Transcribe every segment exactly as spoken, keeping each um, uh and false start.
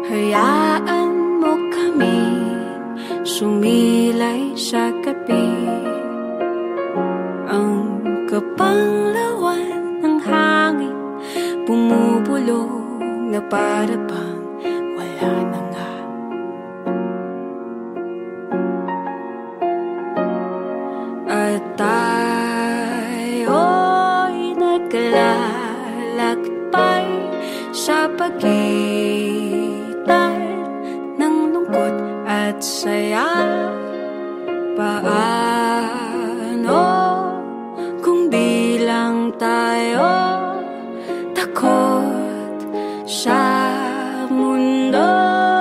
Hayaan mo kami sumilay sa gabi. Ang kapanglawan ng hangin bumubulong na para bang wala na nga. At tayo'y naglalakbay sa pagitan ng lungkot at saya. Paano kung di lang tayo takot sa mundo?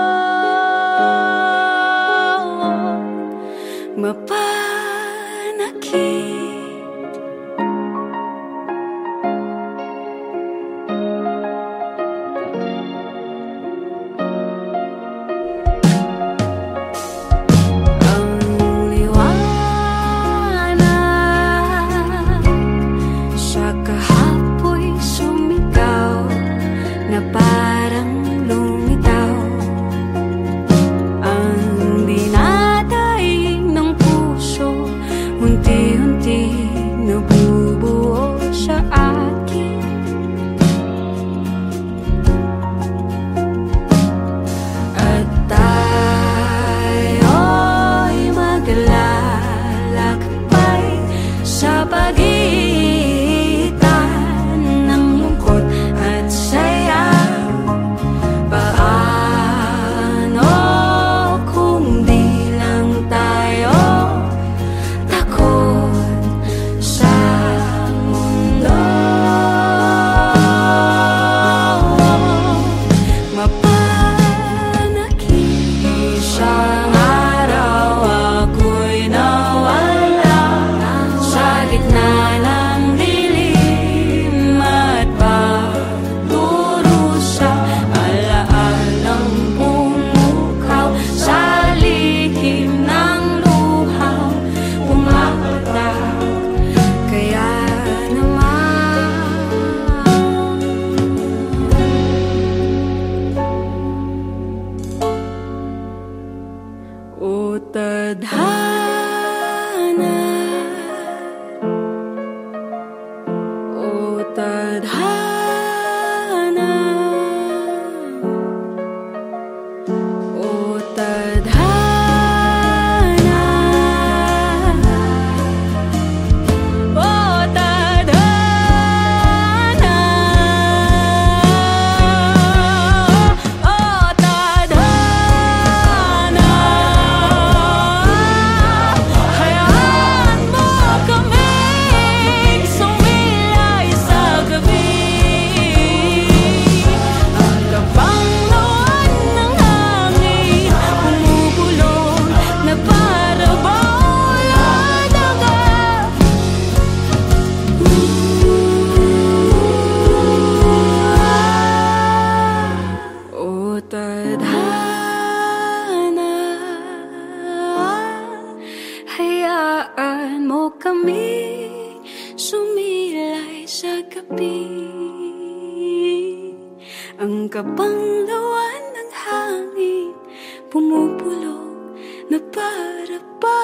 Mapanakit parang lumitaw ang dinadaig ng puso, unti-unti nabubuo sa akin. At tayo'y maglalakbay sa pagitan ng lungkot at saya. O tadhana, o tadhana, o tadhana, o tadhana, o tadhana. Tadhana, hayaan mo kami sumilay sa gabi. Ang kapanglawan ng hangin bumubulong na para ba